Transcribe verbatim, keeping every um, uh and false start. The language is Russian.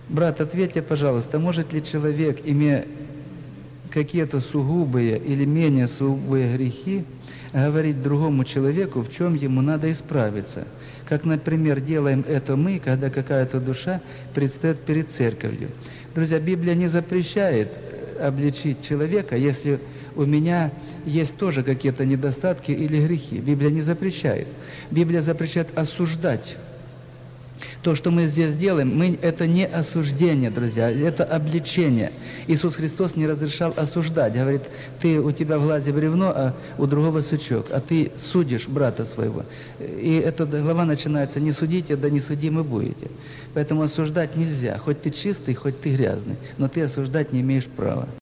Брат, ответьте, пожалуйста, может ли человек, имея какие-то сугубые или менее сугубые грехи, говорить другому человеку, в чем ему надо исправиться? Как, например, делаем это мы, когда какая-то душа предстает перед церковью. Друзья, Библия не запрещает обличить человека, если у меня есть тоже какие-то недостатки или грехи. Библия не запрещает. Библия запрещает осуждать. То, что мы здесь делаем, мы, это не осуждение, друзья, это обличение. Иисус Христос не разрешал осуждать. Говорит, ты, у тебя в глазе бревно, а у другого сучок, а ты судишь брата своего. И эта глава начинается, не судите, да не судимы будете. Поэтому осуждать нельзя. Хоть ты чистый, хоть ты грязный, но ты осуждать не имеешь права.